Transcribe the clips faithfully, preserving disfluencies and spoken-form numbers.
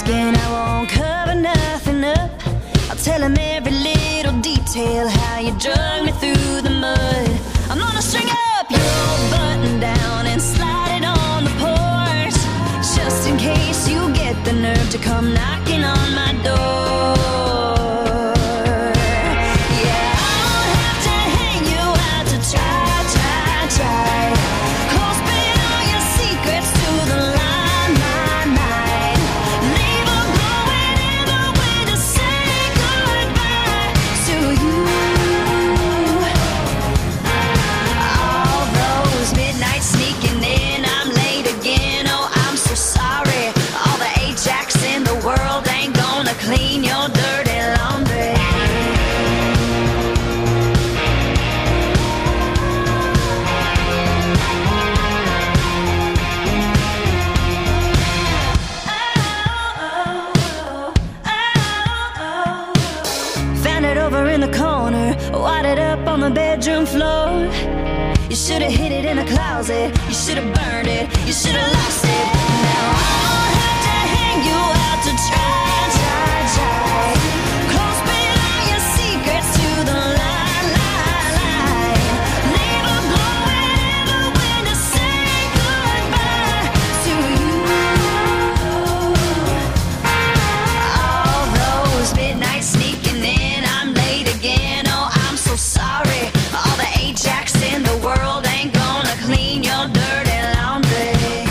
asking, I won't cover nothing up. I'll tell him every little detail, how you drug me through the mud. I'm gonna string up your old button down and slide it on the porch, just in case you get the nerve to come knocking on my door. Yeah, I won't have to hang you out to try, try, try. Close bit all your secrets to the line, line, line. Leave a glowing in the way to say goodbye to you. All those midnights sneaking in, I'm late again, oh I'm so sorry. All the Ajax in the world ain't gonna clean your dirty laundry. Found it over in the corner, wadded up on the bedroom floor. You should have hid it in a closet, you should have burned it, you should have lost it. Now I won't have to hang you out to try, try, try. Close bit all your secrets to the line, line, line. Leave a glowing in the wind to say goodbye to you. All those midnights sneaking in, I'm late again, oh I'm so sorry. All the Ajax in the world ain't gonna clean your dirty laundry.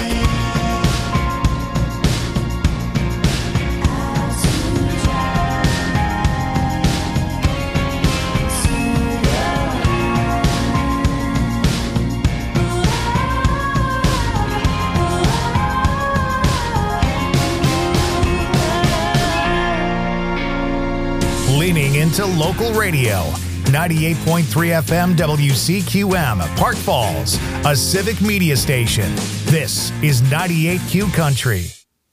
Leaning into local radio. ninety-eight point three F M W C Q M, Park Falls, a civic media station. This is ninety-eight Q Country.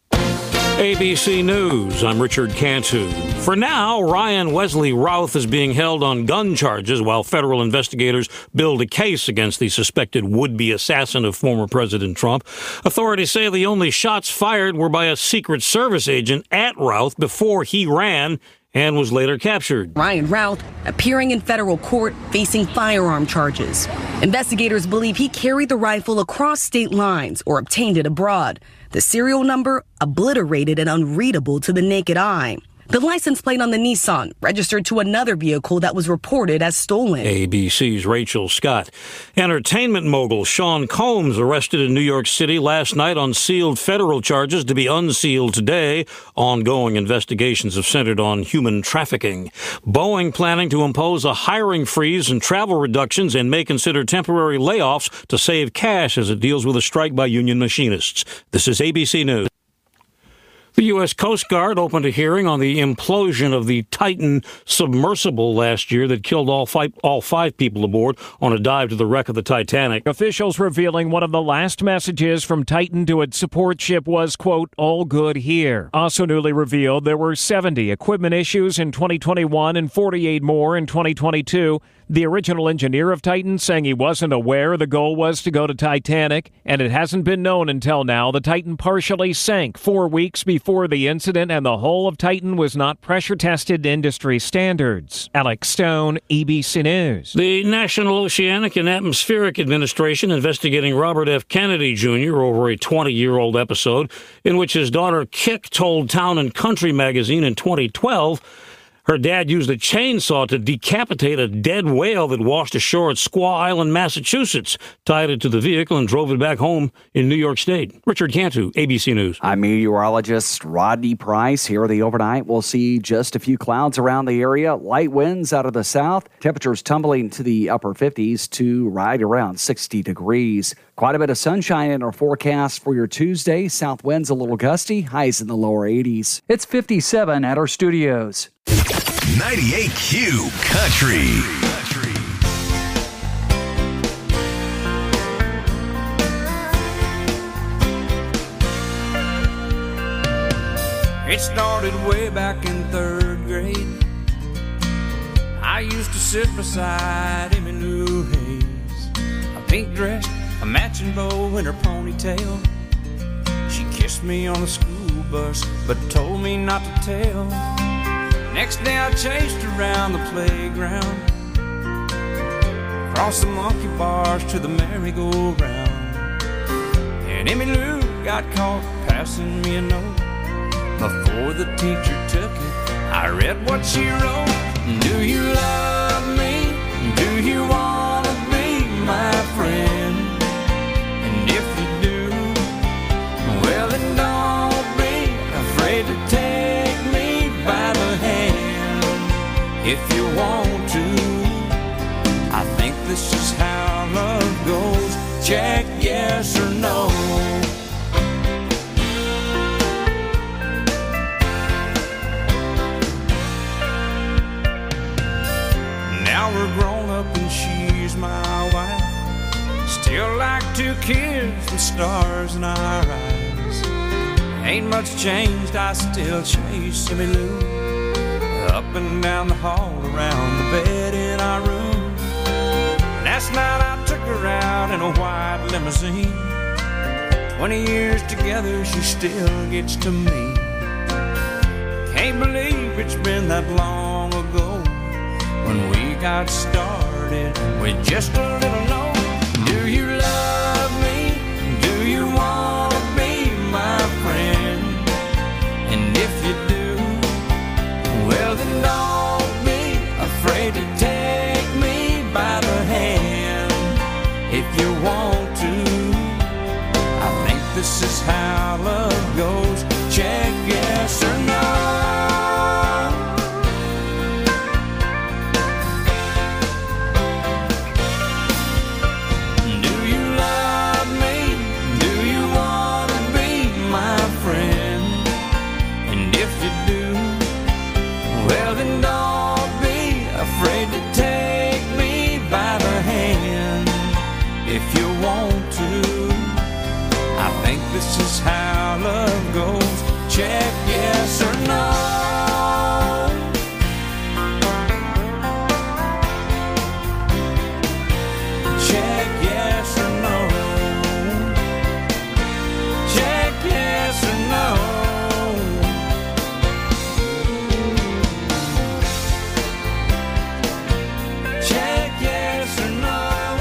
A B C News, I'm Richard Cantu. For now, Ryan Wesley Routh is being held on gun charges while federal investigators build a case against the suspected would-be assassin of former President Trump. Authorities say the only shots fired were by a Secret Service agent at Routh before he ran and was later captured. Ryan Routh appearing in federal court facing firearm charges. Investigators believe he carried the rifle across state lines or obtained it abroad. The serial number obliterated and unreadable to the naked eye. The license plate on the Nissan registered to another vehicle that was reported as stolen. A B C's Rachel Scott. Entertainment mogul Sean Combs arrested in New York City last night on sealed federal charges to be unsealed today. Ongoing investigations have centered on human trafficking. Boeing planning to impose a hiring freeze and travel reductions and may consider temporary layoffs to save cash as it deals with a strike by union machinists. This is A B C News. The U S Coast Guard opened a hearing on the implosion of the Titan submersible last year that killed all five, all five people aboard on a dive to the wreck of the Titanic. Officials revealing one of the last messages from Titan to its support ship was, quote, all good here. Also newly revealed there were seventy equipment issues in twenty twenty-one and forty-eight more in twenty twenty-two. The original engineer of Titan saying he wasn't aware the goal was to go to Titanic, and it hasn't been known until now the Titan partially sank four weeks before the incident, and the hull of Titan was not pressure-tested to industry standards. Alex Stone, A B C News. The National Oceanic and Atmospheric Administration investigating Robert F. Kennedy Junior over a twenty-year-old episode in which his daughter Kik told Town and Country magazine in twenty twelve her dad used a chainsaw to decapitate a dead whale that washed ashore at Squaw Island, Massachusetts, tied it to the vehicle and drove it back home in New York State. Richard Cantu, A B C News. I'm meteorologist Rodney Price. Here the overnight, we'll see just a few clouds around the area, light winds out of the south, temperatures tumbling to the upper fifties to right around sixty degrees. Quite a bit of sunshine in our forecast for your Tuesday. South winds a little gusty, highs in the lower eighties. It's fifty-seven at our studios. ninety-eight Q Country. It started way back in third grade. I used to sit beside him in New Haze, a pink dress, a matching bow in her ponytail. She kissed me on the school bus, but told me not to tell. Next day I chased around the playground, across the monkey bars to the merry-go-round. And Emmy Lou got caught passing me a note. Before the teacher took it, I read what she wrote. Do you love me? Do you want to be my friend? And if you do, well then don't be afraid to take me by the hand. If you want to, I think this is how love goes. Check yes or no. Now we're grown up and she's my wife. Still like two kids with stars in our eyes. Ain't much changed, I still chase Emmy Lou up and down the hall, around the bed in our room. Last night I took her out in a white limousine. Twenty years together, she still gets to me. Can't believe it's been that long ago when we got started with just a little note. Do you love me? Do you want to be my friend? And if you do, well then don't be afraid to take me by the hand. If you want to, I think this is how love goes. Check yes or no. This is how love goes. Check yes or no. Check yes or no. Check yes or no. Check yes or no.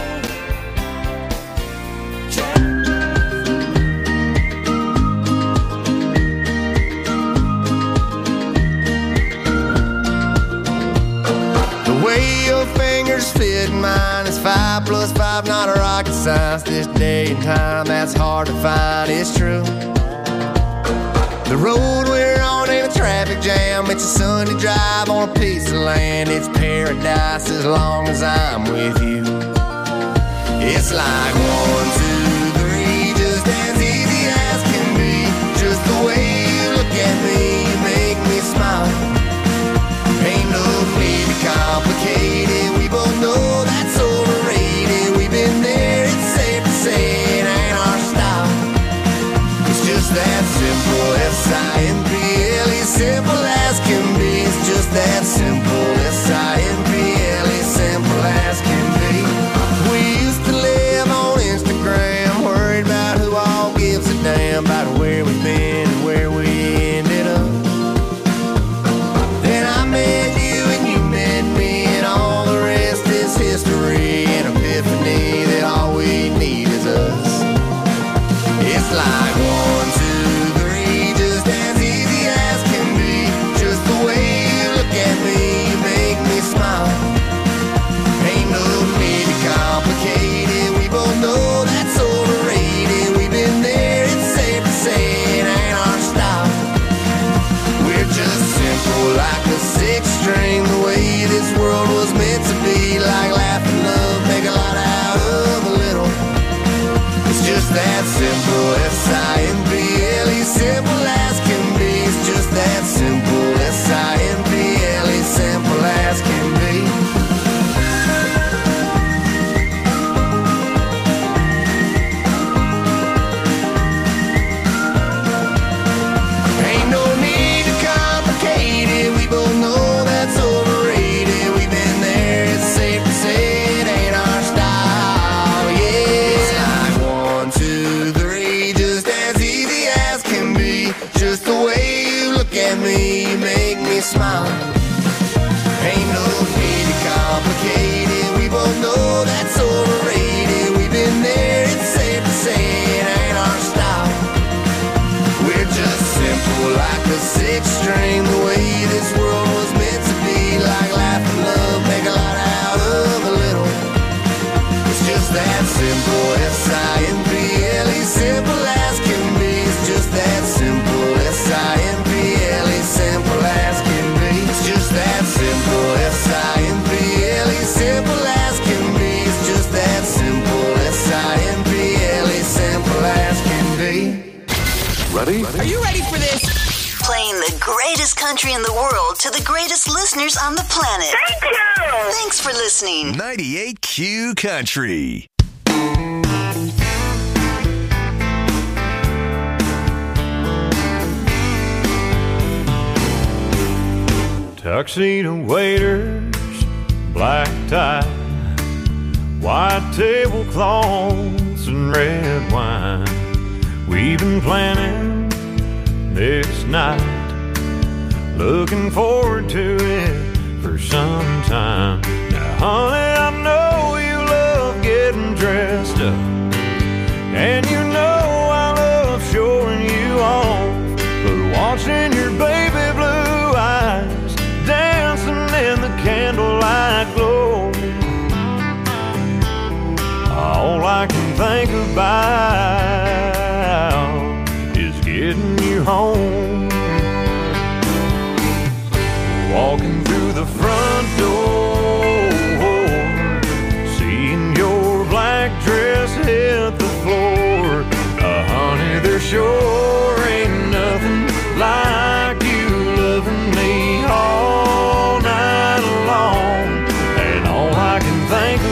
Fit mine is five plus five, not a rocket science. This day and time, that's hard to find, it's true. The road we're on ain't a traffic jam. It's a Sunday drive on a piece of land. It's paradise as long as I'm with you. It's like one, two, three, just as easy as can be. Just the way you look at me, you make me smile. Ain't no need to complicate it. We both know that's overrated. We've been there, it's safe to say it ain't our style. It's just that simple, S I M P L E, simple as can be. It's just that simple, S I M P L E, simple as can be. We used to live on Instagram, worried about who all gives a damn about where we've been and where we ended up. Then I met you and you met me, and all the rest is history. An epiphany that all we need is us. It's like one, two, three, just as easy as can be. Just the way you look at me, at me, you make me smile. Ain't no need to complicate it, we both know that's overrated. We've been there, it's safe to say it ain't our style. We're just simple like a six string, the way this world was meant to be. Like laugh and love, make a lot out of a little. It's just that simple, S I M P L E, simple as can be. It's just that simple, S I M P L E, simple as can be. It's just that simple, S I M P L E, simple as can be. It's just that simple, S I M P L E, simple as can be. Ready? Are you ready for this? Playing the greatest country in the world to the greatest listeners on the planet. Thank you! Thanks for listening. ninety-eight Q Country. Tuxedo waiters, black tie, white tablecloths and red wine. We've been planning this night, looking forward to it for some time. Now, honey, I know you love getting dressed up, and you know I love showing you off, but watching your baby blue eyes dancing in the candlelight glow, all I can think about is getting you home. Walking through the front door, seeing your black dress hit the floor. Uh, honey, there sure ain't nothing like you loving me all night long. And all I can think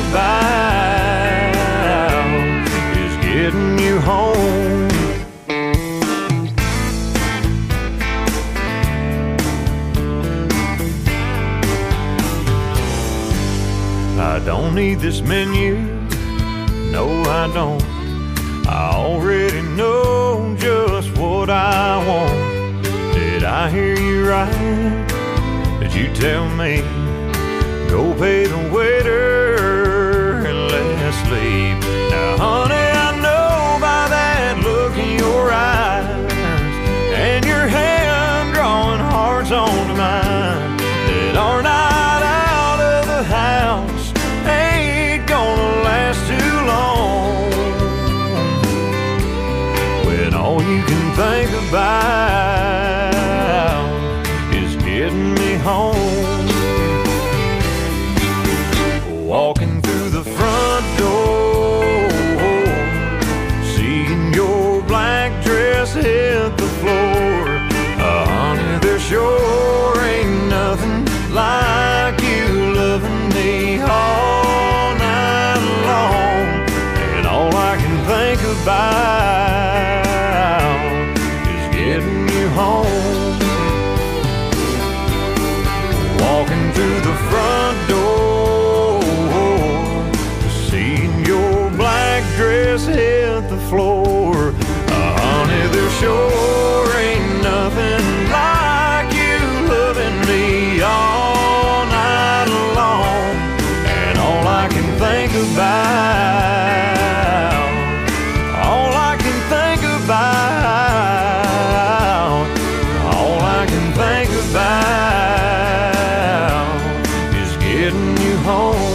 about is getting you home. I don't need this menu, no I don't. I already know just what I want. Did I hear you right? Did you tell me, go pay the waiter and let's leave? Now honey, I know by that look in your eyes and your hand drawing hearts onto mine, that our night out of the house ain't gonna last too long, when all you can think about is getting me home. Walking through the front door, seeing your black dress hit the floor. Uh, honey, there sure ain't nothing like you loving me all night long. And all I can think about is getting you home. Walking through the front door, seeing your black dress hit the floor. Uh, honey, there sure ain't nothing like you loving me all night long. And all I can think about, all I can think about, all I can think about is getting you home.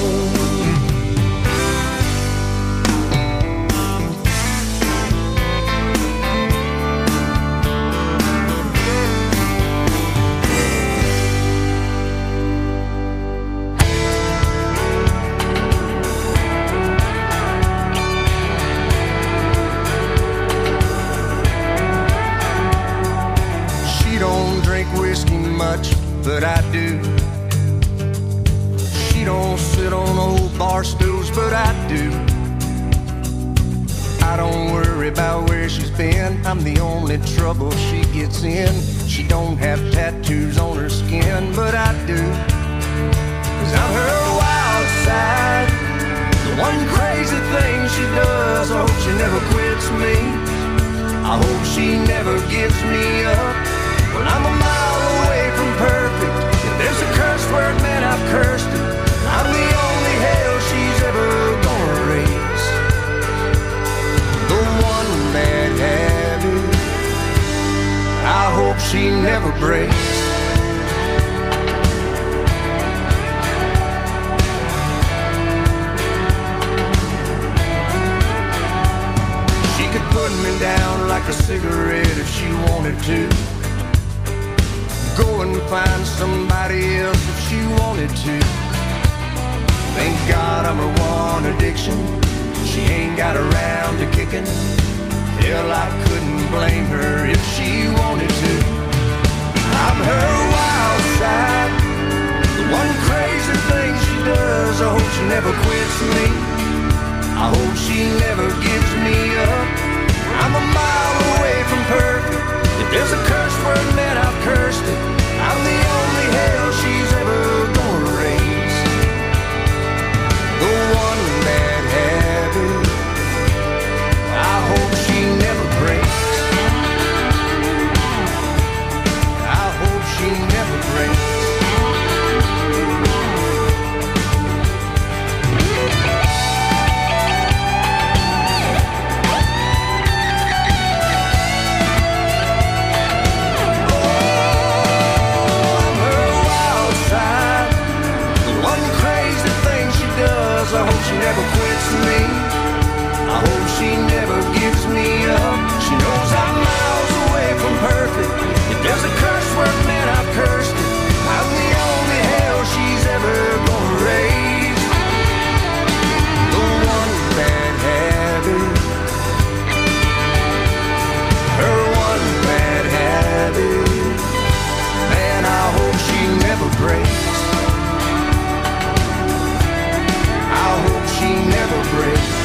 Much, but I do. She don't sit on old bar stools, but I do. I don't worry about where she's been, I'm the only trouble she gets in. She don't have tattoos on her skin, but I do. Cause I'm her wild side, the one crazy thing she does. I hope she never quits me, I hope she never gives me up. When I'm a mile hope she never breaks. She could put me down like a cigarette if she wanted to. Go and find somebody else if she wanted to. Thank God I'm her one addiction. She ain't got around to kicking. Hell, I couldn't blame her if she wanted to. I'm her wild side, the one crazy thing she does. I hope she never quits me. I hope she never gives me up. I'm a mile away from perfect. If there's a curse word, man, I've cursed it. I'm the only hell she's ever gonna raise. The one bad habit I hope she never breaks. I hope she never breaks. I hope she never quits me. I hope she never gives me up. She knows I'm miles away from perfect. If there's a curse word, man, I've cursed it. I'm the only hell she's ever gonna raise. The one bad habit, her one bad habit, man, I hope she never breaks. I hope she never breaks.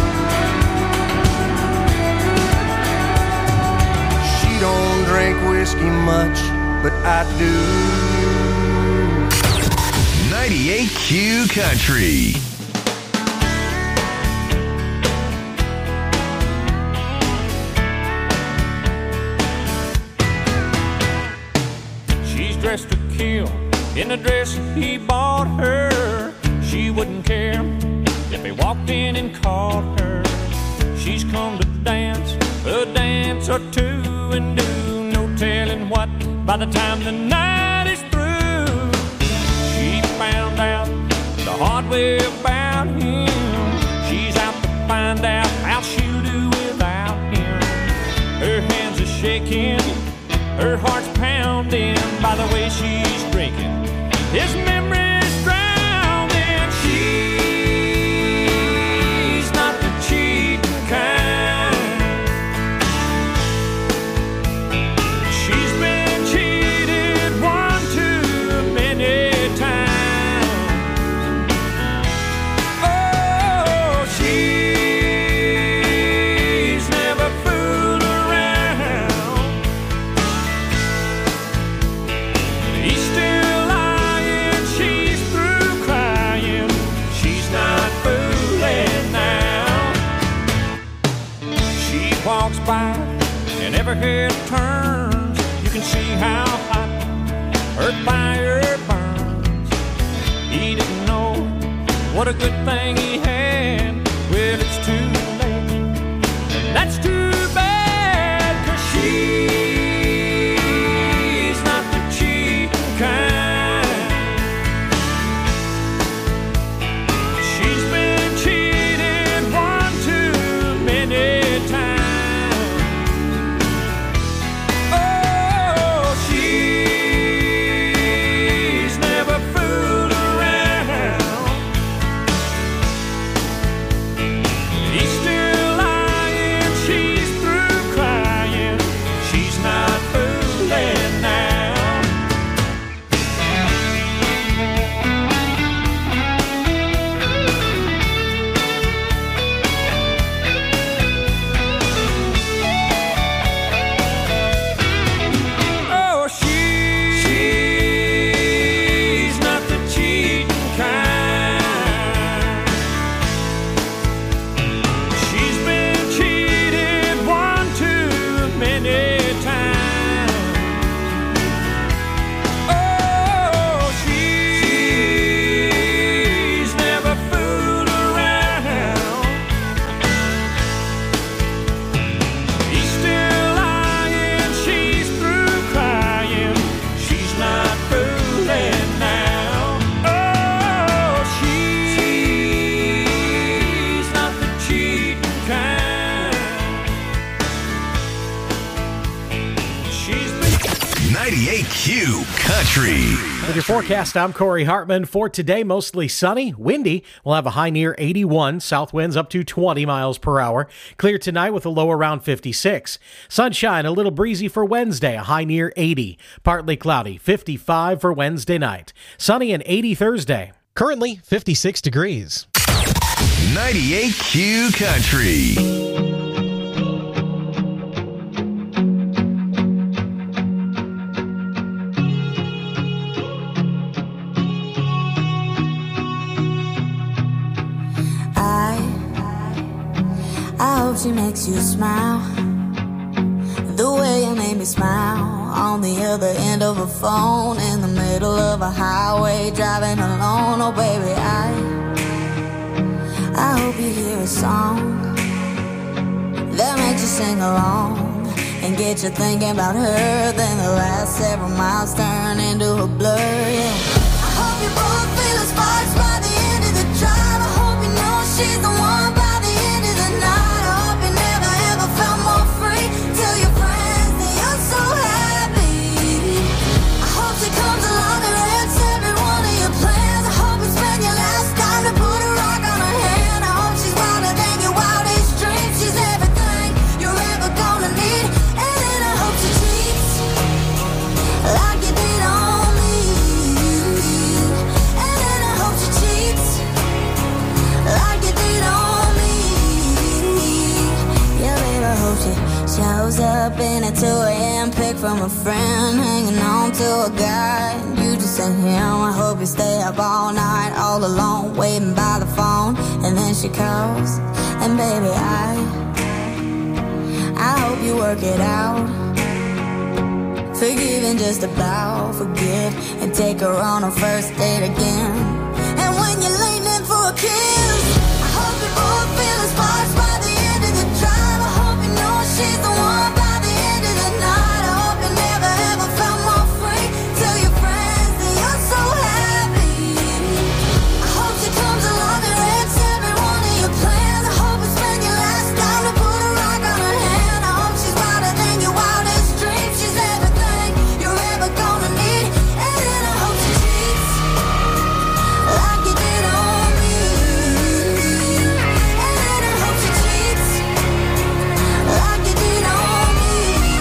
She don't drink whiskey much, but I do. ninety-eight Q Country. She's dressed to kill in a dress he bought her. She wouldn't care if he walked in and called her. She's come to dance a dance or two and do no telling what by the time the night is through. She found out the hard way about him. She's out to find out how she'll do without him. Her hands are shaking, her heart's pounding by the way she's drinking. His memory's drowned and she's not the cheating kind. She's been cheated one too many times. Oh, she's never fooled around. He's still lying, she's through crying. She's not fooling now. She walks by and every head turns. You can see how hot her fire burns. He didn't know what a good thing he had. Well, it's too late. That's too bad, 'cause she's not the cheating kind. She's been cheated one too many times. Oh, she's never fooled around. He's ninety-eight Q Country. With your forecast, I'm Corey Hartman. For today, mostly sunny, windy. We'll have a high near eighty-one, south winds up to twenty miles per hour. Clear tonight with a low around fifty-six. Sunshine, a little breezy for Wednesday, a high near eighty. Partly cloudy, fifty-five for Wednesday night. Sunny and eighty Thursday. Currently fifty-six degrees. ninety-eight Q Country. I hope she makes you smile the way you made me smile on the other end of a phone in the middle of a highway driving alone. Oh baby, I I hope you hear a song that makes you sing along and get you thinking about her. Then the last several miles turn into a blur. Yeah. I hope you both feel the sparks by the end of the drive. I hope you know she's the one by the end of the night. Felt more free. Tell your friends that you're so happy. I hope she comes along and wrecks every one of your plans. I hope you spend your last time to put a rock on her hand. I hope she's wilder than your wildest dreams. She's everything you're ever gonna need. And then I hope she cheats like you did on me. And then I hope she cheats like you did on me. I hope she shows up in a two a.m. pic from a friend, hanging on to a guy. You just ain't him. I hope you stay up all night, all alone, waiting by the phone. And then she calls, and baby, I I hope you work it out. Forgive and just about forget, and take her on a first date again. And when you're leaning in for a kiss, I hope you both feel the sparks by the end of the drive. I hope you know she's the one by the end of the night. I hope you never ever felt more free. Tell your friends that you're so happy. I hope she comes along and wrecks every one of your plans. I hope you spend your last time to put a rock on her hand. I hope she's wilder than your wildest dreams. She's everything you're ever gonna need. And then I hope she cheats like you did on me. And then I hope she cheats like you did on me.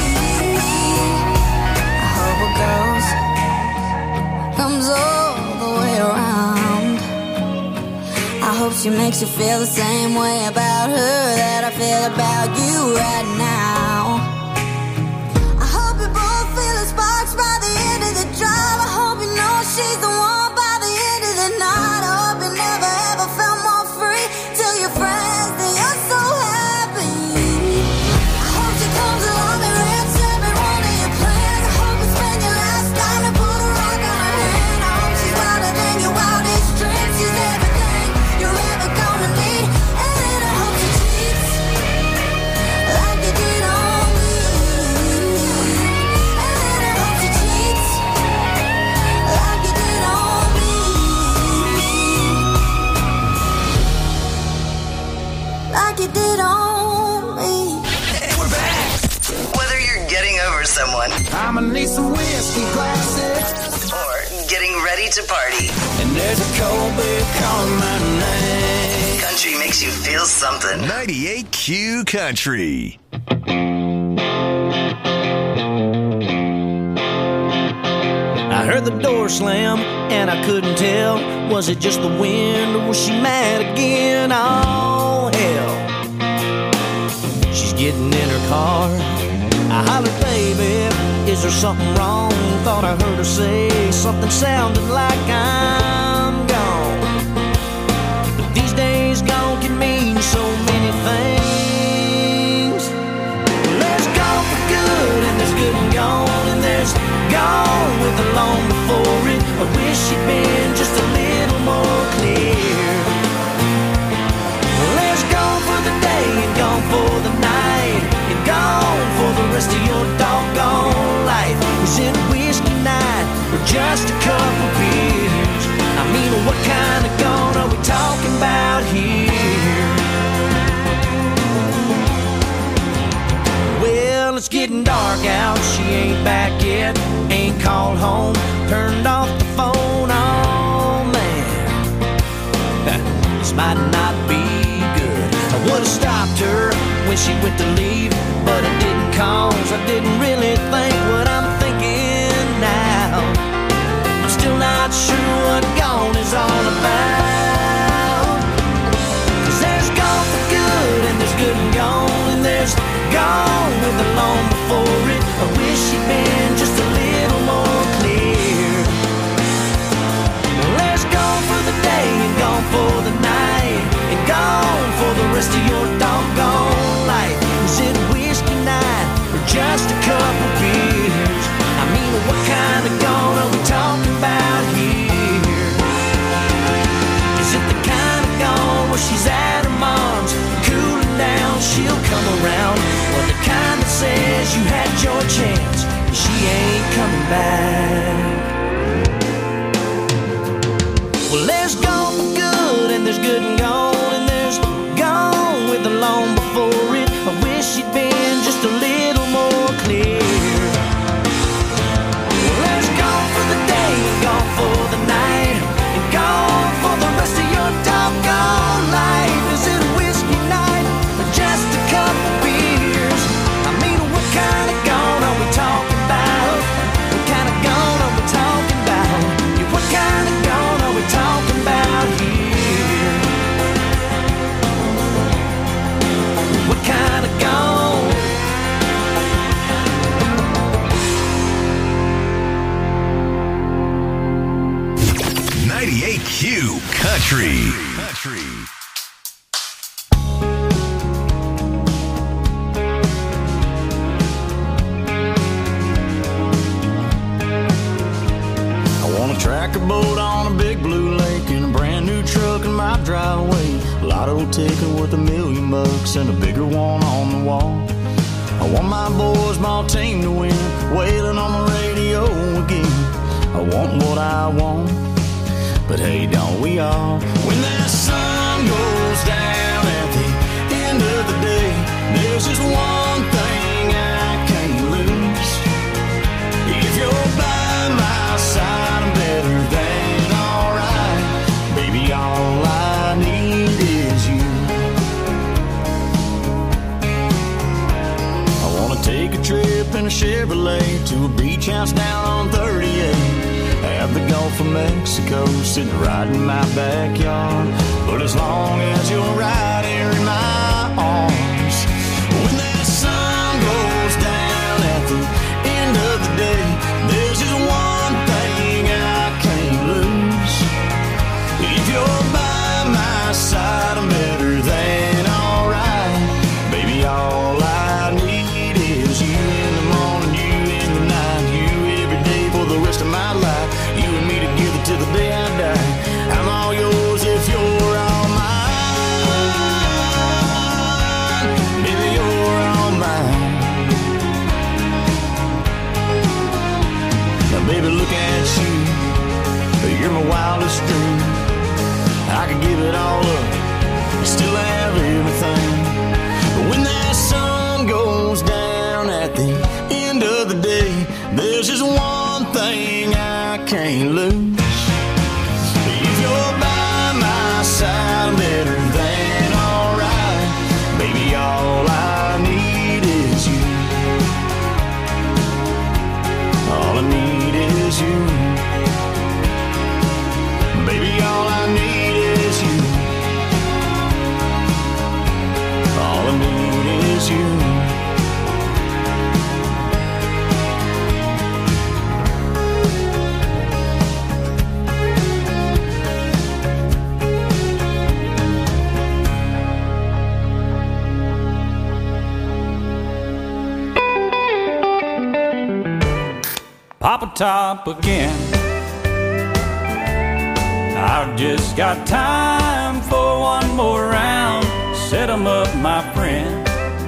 I hope it goes, comes all the way around. I hope she makes you feel the same way about her that I feel about you right now. I hope you both feel the sparks by the end of the drive. I hope you know she's the one by the end of the night. I hope you never ever felt more free. Tell your friends that you're so happy. I hope she comes along and wrecks every one of your plans. I hope you spend your last time to put a rock on her hand. I hope she's wilder than your wildest dreams. She's everything you're ever gonna need. And then I hope she cheats like you did on me. And then I hope she cheats like you did on me. Like you did on me. Whether you're getting over someone I'ma need some whiskey glasses, or getting ready to party, and there's a cold beer calling my name. country makes you feel something. ninety-eight Q Country. I heard the door slam and I couldn't tell. Was it just the wind or was she mad again? Oh hell. She's getting in her car. I hollered, baby, is there something wrong? Thought I heard her say something sounding like I'm gone. But these days gone can mean so many things. There's gone for good and there's good and gone, and there's gone with the long before it. I wish she'd been just a little more clear. Well, there's gone for the day and gone for the night, and gone for the rest of your doggone life. Is it a whiskey night or just a couple beers? I mean, what kind of gone are we talking about here? Well, it's getting dark out, she ain't back yet. ain't called home, turned off the phone. Oh man, this might not be good. I would've stopped her when she went to leave, but I didn't, cause I didn't really think what I'm thinking now. I'm still not sure what gone is all about. Cause there's gone for good, and there's good and gone, and there's gone with the long before it. I wish she'd been just a little more clear. Well, there's gone for the day, and gone for the night, and gone for the rest of your doggone life. Is it whiskey night, or just a couple beers? I mean, what kind of gone are we talking about here? Is it the kind of gone where she's at her mom's, cooling down, she'll come around? Or the kind that says you had your chance, and she ain't coming back? Well, there's gone for good, and there's good and gone, and there's gone with the long before it. I wish she'd been just a little more clear. Well, there's gone for the day, and gone for the night, and gone for the rest of your doggone life. Is it a whiskey night, or just a couple beers? I mean, what kind of gone are we talking about? What kind of gone are we talking about? Yeah, what kind of gone are we talking about here? What kind of gone? ninety-eight Q Country. Country. I want a tractor boat on a big blue lake and a brand new truck in my driveway. A lotto ticket worth a million bucks and a bigger one on the wall. I want my boys, my team to win, wailing on the radio again. I want what I want, but hey, don't we all? When that sun goes down at the end of the day, there's just one thing I can't lose. If you're by my side, I'm better than alright. Baby, all I need is you. I wanna take a trip in a Chevrolet to a beach house down on thirty-eight. Have the Gulf of Mexico sitting right in my backyard. But as long as you're right here in my arms, when that sun goes down at the end of the day, there's just one thing I can't lose. If you're by my side, I'm better than alright. Baby, all I need is you in the morning, you in the night, you every day for the rest of my life. You and me together till the day I die. I'm all yours if you're all mine. Baby, you're all mine. Now, baby, look at you. You're my wildest dream. I could give it all up and still have everything. But when that sun goes down at the end of the day, there's just one thing I can't lose. If you're by my side, I'm better than alright. Baby, all I need is you. All I need is you. Baby, all I need is you. All I need is you. Papa Top again. I've just got time for one more round. Set 'em up, my friend.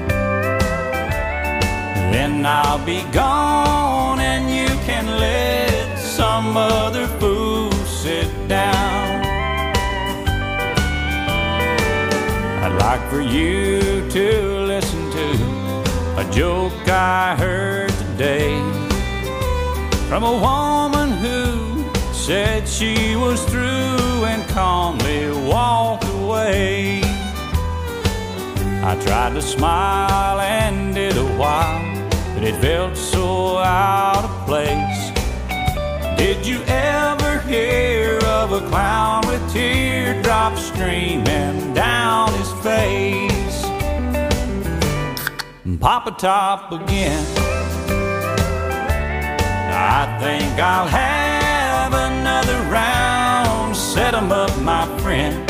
Then I'll be gone and you can let some other fool sit down. I'd like for you to listen to a joke I heard today from a woman who said she was through and calmly walked away. I tried to smile and did a while, but it felt so out of place. Did you ever hear of a clown with teardrops streaming down his face? Papa Top again. I think I'll have another round. Set 'em up, my friend.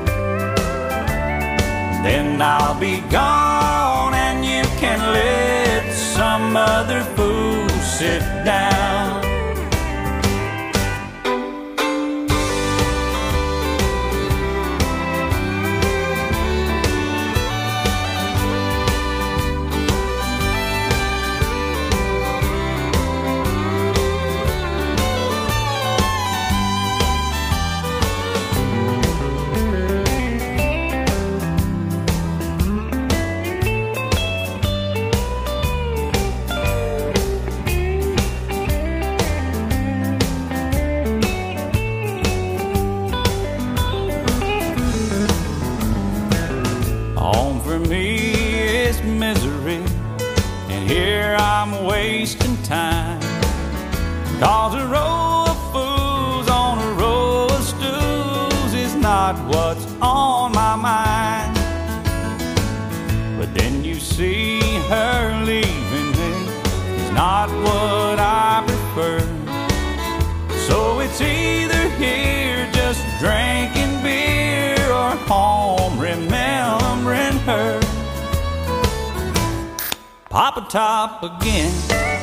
Then I'll be gone and you can let some other fool sit down. Time. Cause a row of fools on a row of stools is not what's on my mind. But then you see her leaving me is not what I prefer. So it's either here just drinking beer or home remembering her. Papa Top again.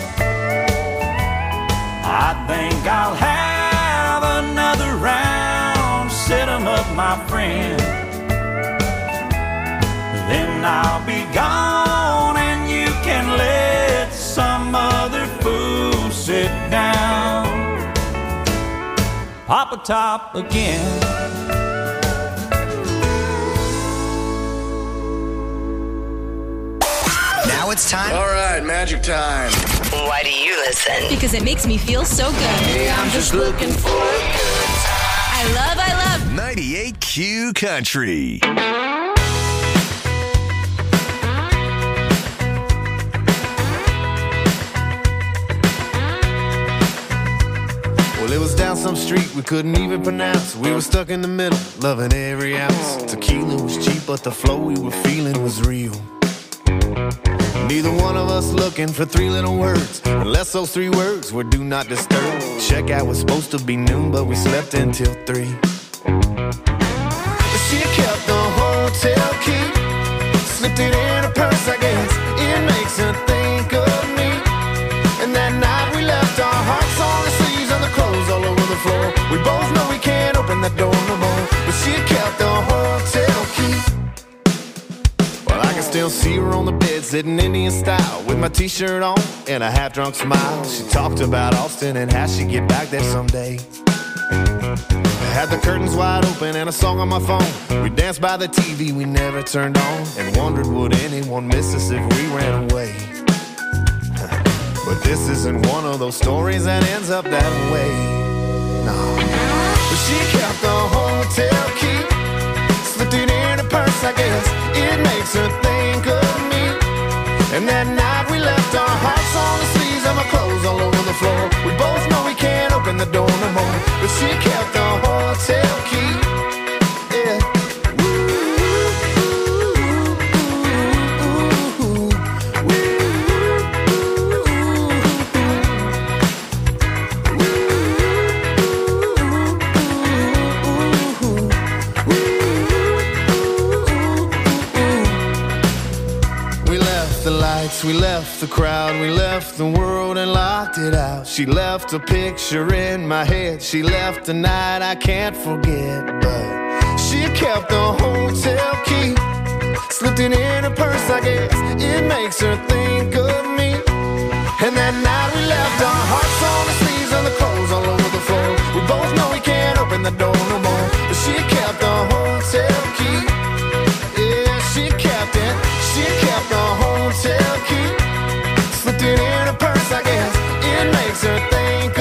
I think I'll have another round. Set 'em up, my friend. Then I'll be gone and you can let some other fool sit down. Papa Top again. Now it's time. All right, magic time. Why do you listen? Because it makes me feel so good. Hey, I'm just looking for a good time. I love, I love ninety-eight Q Country. Well, it was down some street we couldn't even pronounce. We were stuck in the middle, loving every ounce. Tequila was cheap, but the flow we were feeling was real. Neither one of us looking for three little words, unless those three words were do not disturb. Checkout was supposed to be noon, but we slept until three. She kept the hotel key, slipped it in her purse, I guess. It makes her think of me. And that night we left our hearts on the sleeves and the clothes all over the floor. We both know we can't open that door no more, but she kept the hotel key. I can still see her on the bed, sitting Indian style, with my t-shirt on and a half-drunk smile. She talked about Austin and how she'd get back there someday. I had the curtains wide open and a song on my phone. We danced by the T V we never turned on, and wondered would anyone miss us if we ran away. But this isn't one of those stories that ends up that way. No. But she kept the hotel key, slipped it in her purse, I guess. It makes her think of me. And that night we left our hearts on the sleeves and my clothes all over the floor. We both know we can't open the door no more, but she kept the hotel key. Yeah. We left the crowd, we left the world and locked it out. She left a picture in my head, she left a night I can't forget. But she kept the hotel key, slipped it in her purse, I guess. It makes her think of me. And that night we left our hearts on the sleeves and the clothes all over the floor. We both know we can't open the door no more, but she kept the hotel key. Yeah, she kept it, she kept the hotel key. Slipped it in her purse, I guess. It makes her think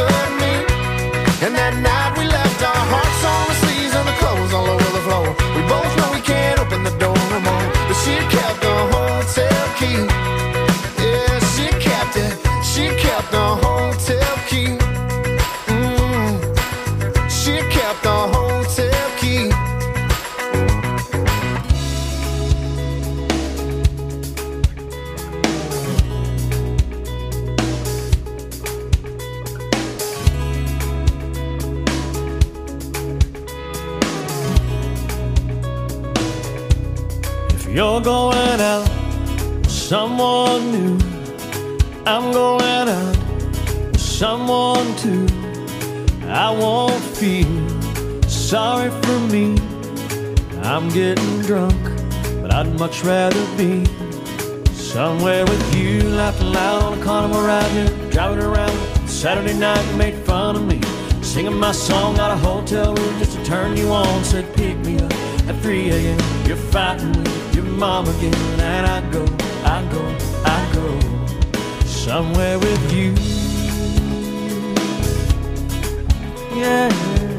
like a hotel key. You're going out with someone new. I'm going out with someone too. I won't feel sorry for me. I'm getting drunk, but I'd much rather be somewhere with you, laughing loud on a carnival ride here, driving around Saturday night. You made fun of me, singing my song out of a hotel room just to turn you on. Said pick me up at three a.m. You're fighting with your mom again, and I go, I go, I go somewhere with you. Yeah,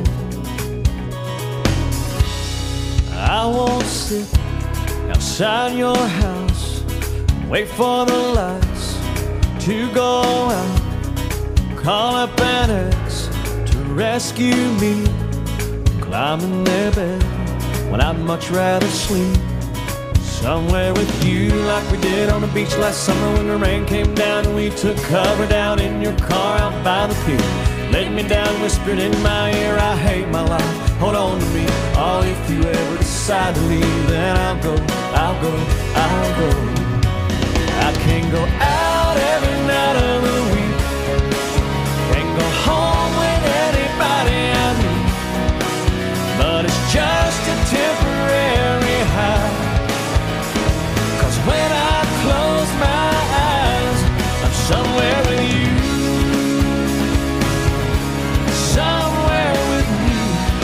I won't sit outside your house, wait for the lights to go out, call up an ex to rescue me, climb in their bed when I'd much rather sleep somewhere with you, like we did on the beach last summer when the rain came down and we took cover down in your car out by the pier. Laid me down, whispered in my ear, I hate my life, hold on to me. Oh, if you ever decide to leave, then I'll go, I'll go, I'll go. I can't go out every night of the week, can't go home with anybody I meet, but it's just a temporary high. Cause when I close my eyes, I'm somewhere with you. Somewhere with you.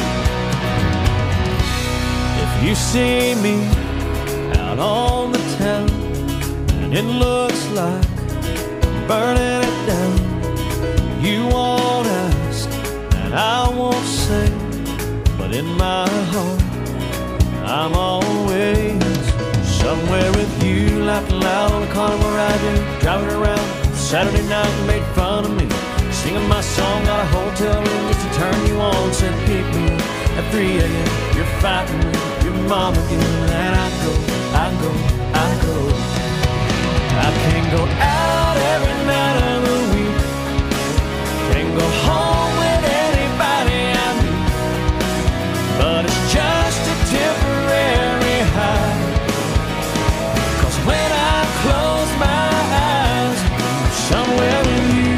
If you see me out on the town and it looks like I'm burning it down, you won't ask and I won't say, but in my heart I'm always somewhere with you, laughing loud on a carnival ride, driving around Saturday night. You made fun of me, singing my song out of a hotel room just to turn you on. Said pick me up at three a.m. You're fighting with your mom again, and I go, I go, I go. I can't go out every night of the week, can't go home with anybody I meet, but it's just a temporary high. Cause when I close my eyes, I'm somewhere with you.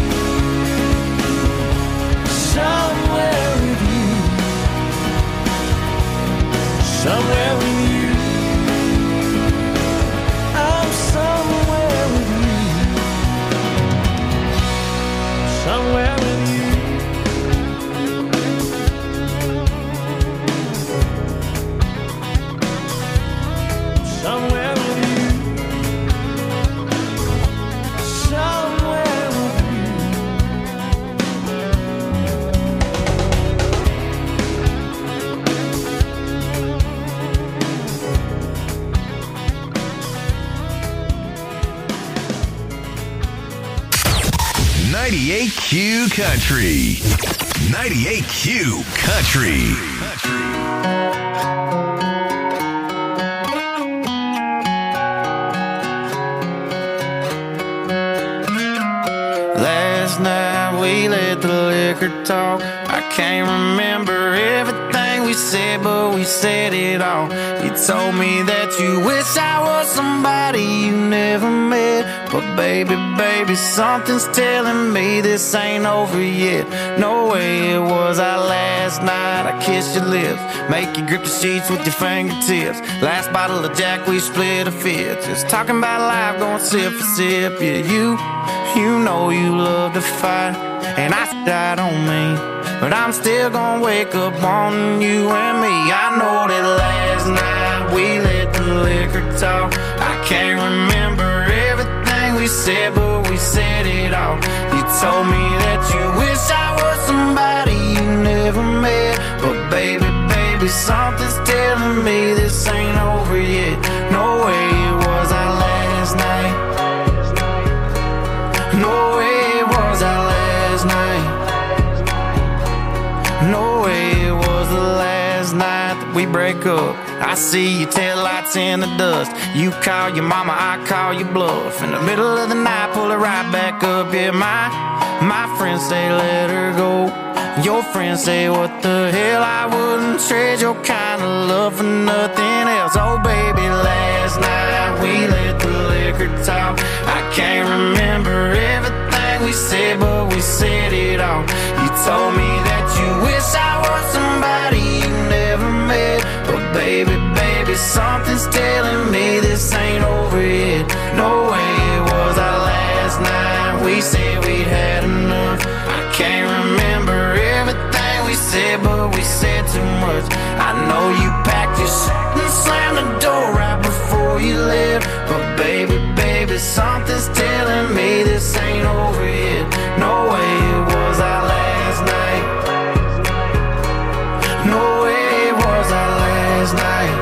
Somewhere with you. Somewhere with you. I'm somewhere with you. Somewhere with you. Somewhere with you. Somewhere with you. ninety-eight Q Country. ninety-eight Q Country. Last night we let the liquor talk. I can't remember everything we said, but we said it all. You told me that you wish I was somebody you never met, but baby, baby, something's telling me this ain't over yet. No way it was our last night. I kissed your lips, make you grip the sheets with your fingertips. Last bottle of Jack, we split a fifth. Just talking about life, going sip for sip. Yeah, you, you know you love to fight, and I I don't mean, but I'm still gonna wake up wanting you and me. I know that last night we let the liquor talk. I can't remember everything we said, but we said it all. You told me that you wish I was somebody you never met, but baby, baby, something's telling me this ain't over yet. No way it was our last night. No way it was our last night. No way it we break up. I see your taillights in the dust. You call your mama, I call your bluff. In the middle of the night, pull it right back up. Yeah, my, my friends say let her go. Your friends say what the hell, I wouldn't trade your kind of love for nothing else. Oh baby, last night we let the liquor talk. I can't remember everything we said, but we said it all. You told me that you wish I was somebody you never met. But baby, baby, something's telling me this ain't over yet. No way it was our last night. We said we'd had enough. I can't remember everything we said, but we said too much. I know you packed your shit and slammed the door right before you left. But baby, baby, something's telling me this ain't over yet. No way it was our last night. No way it was our last night.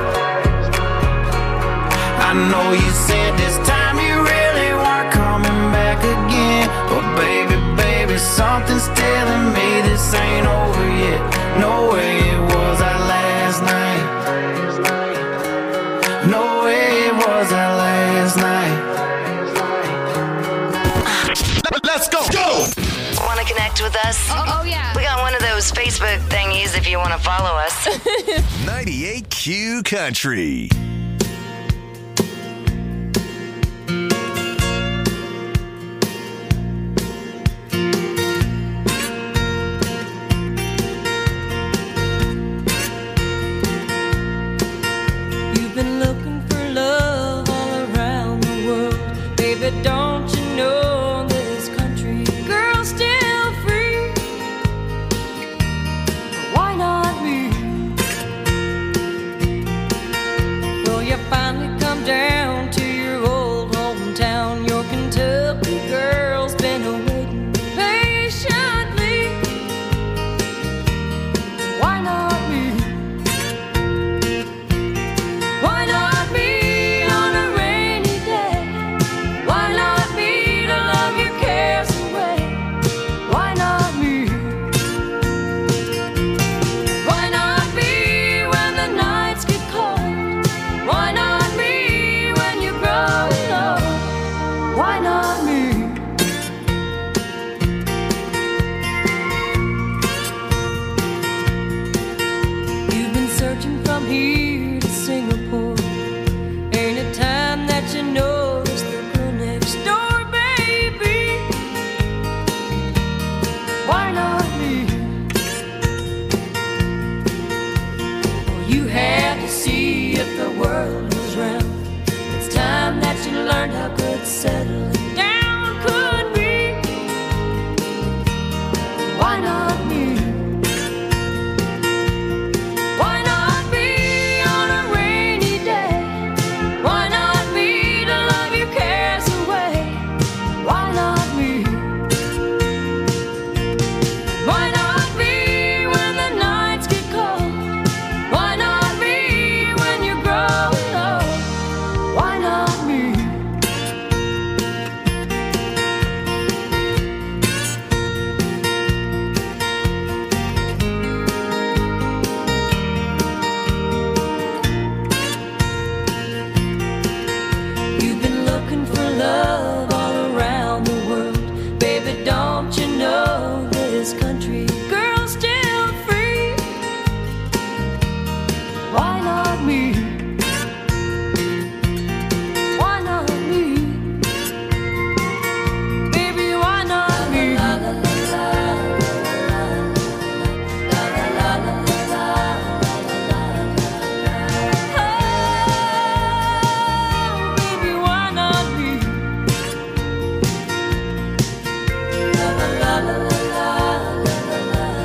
I know you said this time you really weren't coming back again. But baby, baby, something's telling me this ain't over yet. No way it was our last night. No way it was our last night. Let's go. Go. Want to connect with us? Oh, oh, yeah. We got one of those Facebook thingies if you want to follow us. ninety-eight Q Country. You've been looking for love all around the world. Baby, don't you know this country girl's still free? Why not me? Well, you finally come down to your old hometown. Your Kentucky girl's been awaiting patiently. Why not me? Why not me on a rainy day? Why not me to love your cares away? Why not me? Why not me when the nights get cold? Why not me when you grow old? Why not me? You've been searching from here to Singapore. Ain't it time that you notice the girl next door, baby? Why not me? Well, you had to see if the world was round. It's time that you learned how good settling down could be. Why not me? Why not me on a rainy day? Why not me to love your cares away? Why not me? Why not me when the nights get cold? Why not me when you grow old? Why not me? You've been looking for love all around the world. Baby, don't you know this country girl's still free? Why not me? Why not me? Baby, why not me? Oh, baby, why not me? La la la la la la la la.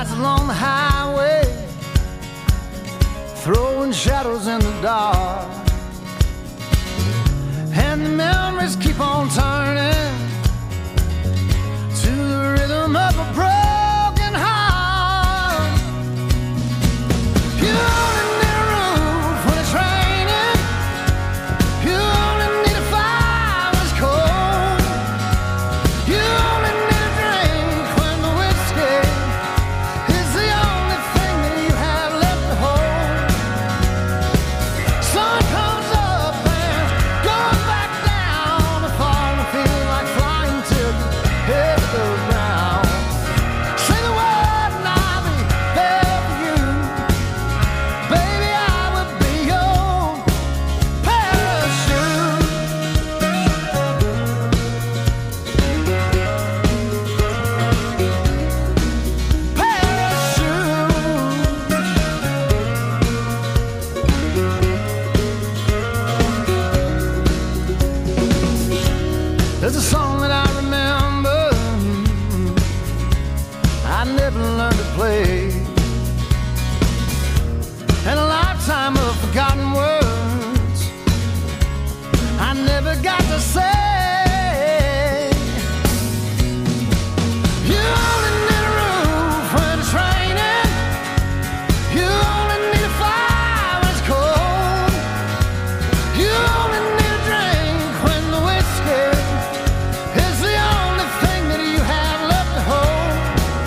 lights along the highway, throwing shadows in the dark. And the memories keep on turning to the rhythm of a broken heart. You only need a roof when it's raining. You only need a fire when it's cold. You only need a drink when the whiskey is the only thing that you have left to hold. Sun comes up and goes back down. The fall and feel like flying till you hit the ground. Say the word and I'll be there for you. Baby, I would be your parachute. There's a song that I remember I never learned to play, and a lifetime of forgotten words I never got to say. You only need a roof when it's raining. You only need a fire when it's cold. You only need a drink when the whiskey is the only thing that you have left to hold.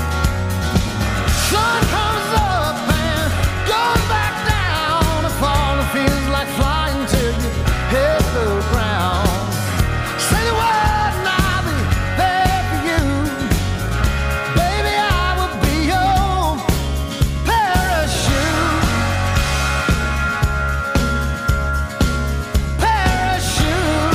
Sun comes up and goes back down. The fall feels like flying till you hit the ground. Say the word and I'll be there for you. Baby, I will be your parachute. Parachute.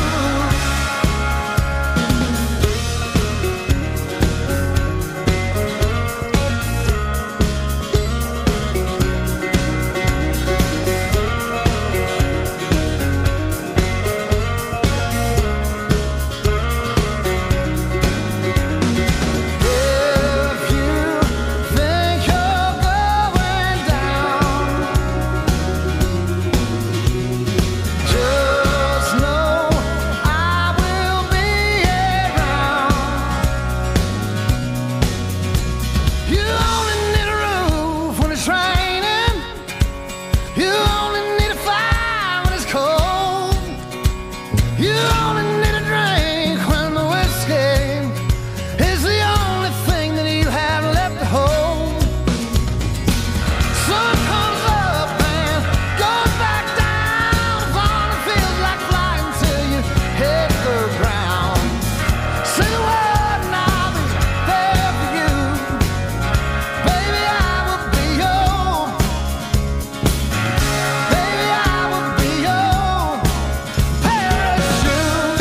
If you think you're going down, just know I will be around. You only need a roof when it's raining. You only need a fire when it's cold. You only need a drink when the whiskey is the only thing that you have left to hold. Sun comes up and goes back down. The fall feels like flying till you hit the ground. Say the word and I'll be there for you. Baby, I will be your. Baby, I will be your parachute.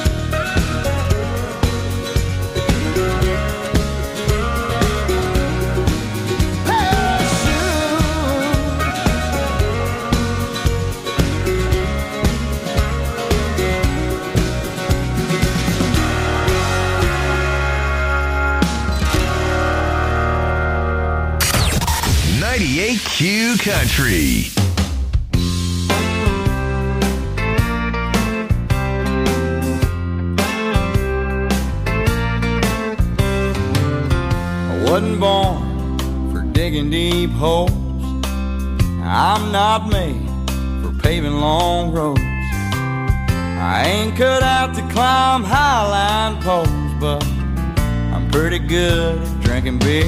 ninety-eight Q Country. I wasn't born for digging deep holes. I'm not made for paving long roads. I ain't cut out to climb highline poles, but I'm pretty good at drinking beer.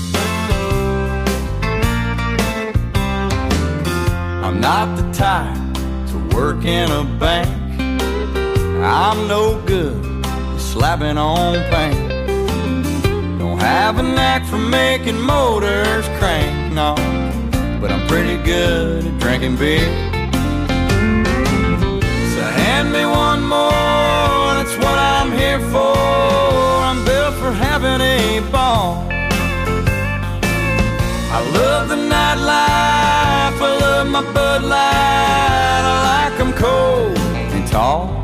I'm not the type to work in a bank. I'm no good at slapping on paint. Don't have a knack for making motors crank, no, but I'm pretty good at drinking beer. So hand me one more, that's what I'm here for. I'm built for having a ball. I love the nightlife, I love my Bud Light. I like 'em cold and tall.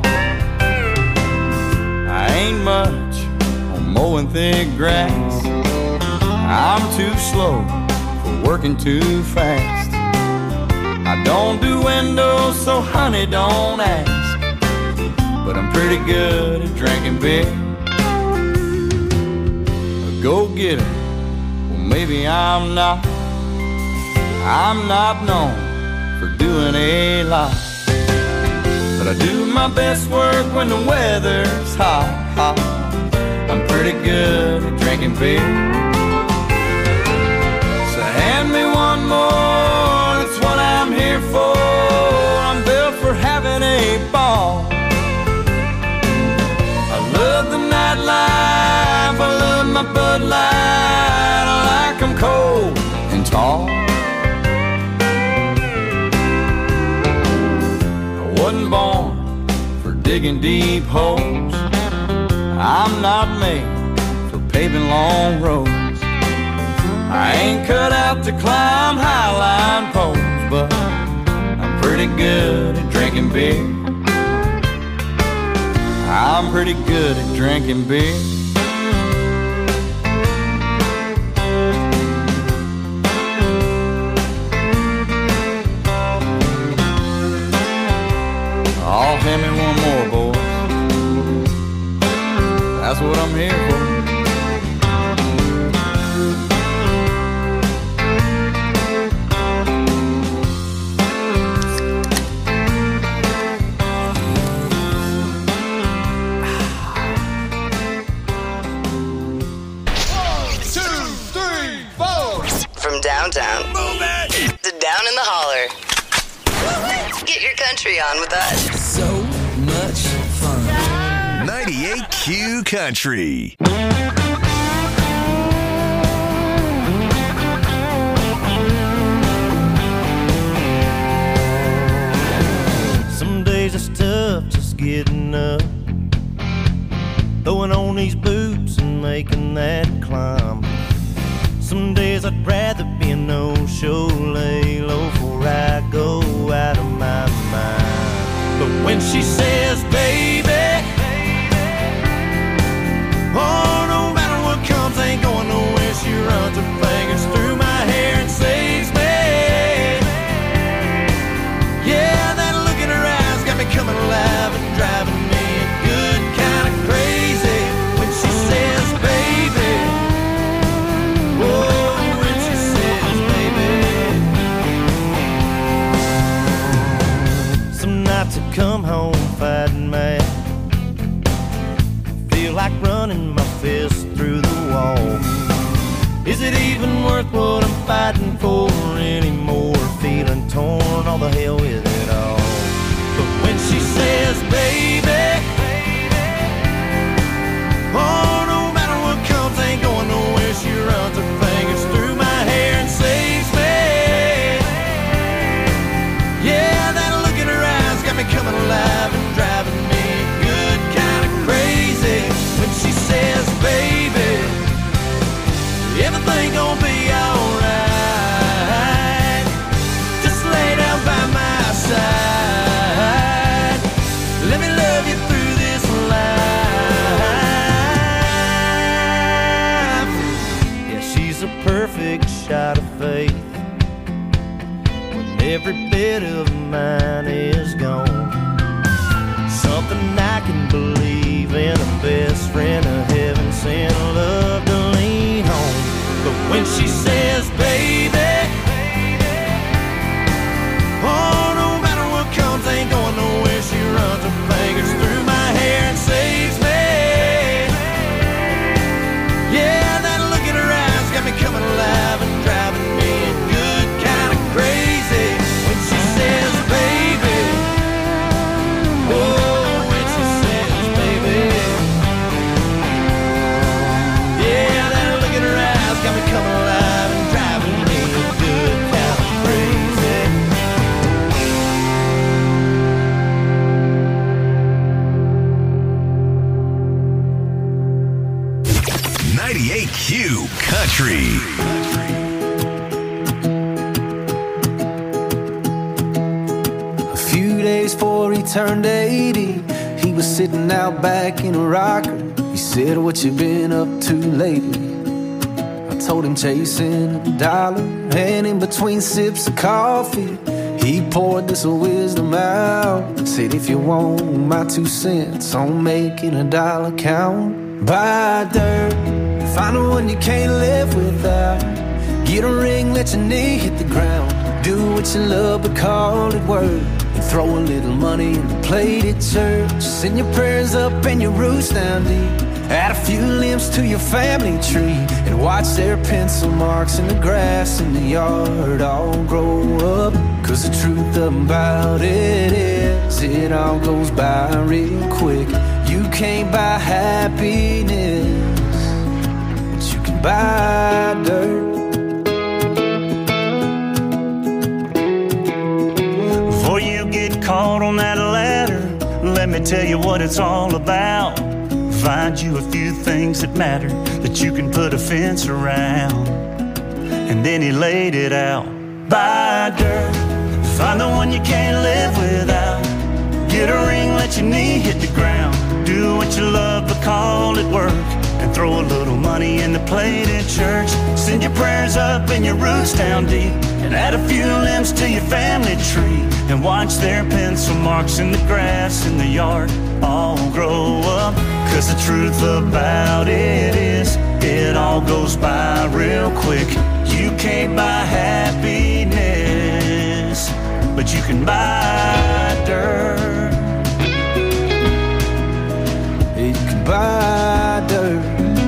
I ain't much on mowing thick grass. I'm too slow for working too fast. I don't do windows, so honey, don't ask. But I'm pretty good at drinking beer. A go-getter, well maybe I'm not. I'm not known for doing a lot. But I do my best work when the weather's hot, hot. I'm pretty good at drinking beer. So hand me one more, that's what I'm here for. I'm built for having a ball. I love the nightlife, I love my Bud Light. I like them cold and tall. I wasn't born for digging deep holes. I'm not made for paving long roads. I ain't cut out to climb highline poles, but I'm pretty good at drinking beer. I'm pretty good at drinking beer. Oh, hand me one more, boys. That's what I'm here for. Downtown to down in the holler. Get your country on with us. So much fun. ninety-eight Q Country. Some days it's tough just getting up, throwing on these boots and making that climb. Some days I'd rather be a no-show, lay low before I go out of my mind. But when she says, baby, oh, no matter what comes, ain't going nowhere. She runs her fingers through my hair and saves me. Yeah, that look in her eyes got me coming alive and driving me a good kind of crazy. When she says, baby, oh, when she says, baby. Some nights I come home fighting mad, feel like running my fist through the wall. Is it even worth what I'm fighting for anymore? Feeling torn, all the hell with it all. But when she says, baby, oh, no matter what comes, ain't going nowhere. She runs her fingers through my hair and saves me. Yeah, that look in her eyes got me coming alive and driving me good kind of crazy. When she says, baby, everything gonna be alright. Just lay down by my side. Let me love you through this life. Yeah, she's a perfect shot of faith when every bit of mine is gone. Something I can believe in, a best friend of heaven sent, love to lean on. But when she says, baby, oh, no matter what comes, ain't going nowhere. She runs her fingers through my hair and saves me. Yeah, that look in her eyes got me coming alive and driving me good kind of crazy. When she says, baby, oh, when she says, baby, yeah, that look in her eyes got me coming alive and driving me good kind of crazy. ninety-eight Q Country. A few days before he turned eighty, he was sitting out back in a rocker. He said, what you been up to lately? I told him chasing a dollar, and in between sips of coffee, he poured this wisdom out. Said, if you want my two cents on making a dollar count, buy dirt, find the one you can't live without. Get a ring, let your knee hit the ground. Do what you love, but call it work. And throw a little money in the plate at church. Send your prayers up and your roots down deep. Add a few limbs to your family tree, and watch their pencil marks in the grass in the yard all grow up. Cause the truth about it is, it all goes by real quick. You can't buy happiness, but you can buy dirt. Before you get caught on that ladder, let me tell you what it's all about. Find you a few things that matter, that you can put a fence around. And then he laid it out. Buy dirt, find the one you can't live without. Get a ring, let your knee hit the ground. Do what you love, but call it work. And throw a little money in the plate at church. Send your prayers up and your roots down deep. And add a few limbs to your family tree. And watch their pencil marks in the grass in the yard all grow up. Cause the truth about it is, it all goes by real quick. You can't buy happiness, but you can buy dirt. You can buy dirt.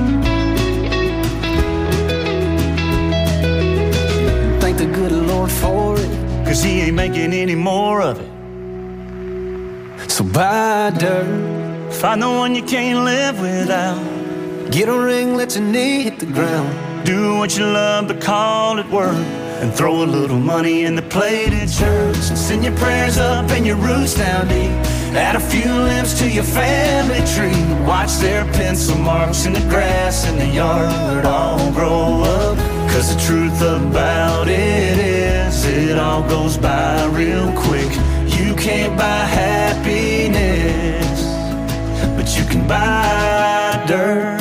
Thank the good Lord for it, cause he ain't making any more of it. So buy dirt. Find the one you can't live without. Get a ring, let your knee hit the ground. Do what you love, but call it work. And throw a little money in the plate at church. And send your prayers up and your roots down deep. Add a few limbs to your family tree. Watch their pencil marks in the grass in the yard all grow up. Cause the truth about it is, it all goes by real quick. You can't buy happiness, but you can buy dirt.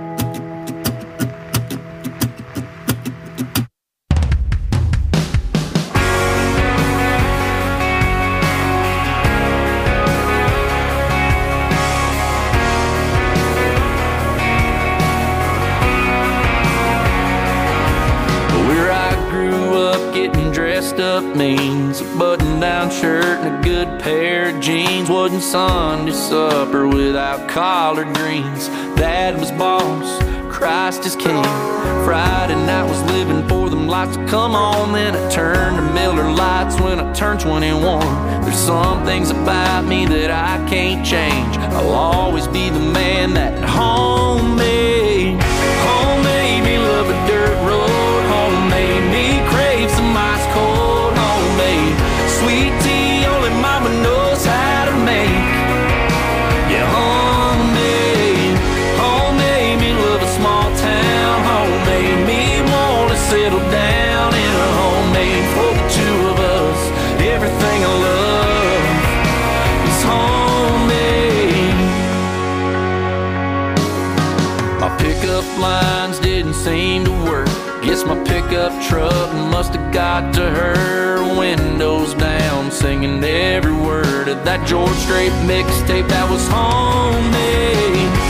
Where I grew up, getting dressed up means a button-down shirt and a good pair of jeans. Wasn't Sunday supper without collard greens. Dad was boss, Christ is king. Friday night was living for them lights to come on. Then I turned to Miller Lights when I turned twenty-one. There's some things about me that I can't change. I'll always be the man that home made. Home made me love a dirt road. Home made me crave some ice cold. Homemade sweet tea only mama knows how to make. Yeah, homemade. Home made me love a small town. Home made me want to settle down in a homemade for the two of us. Everything I love is homemade. My pickup lines didn't seem to work. Guess my pickup truck must have got to her. Windows down, singing every word of that George Strait mixtape that was homemade.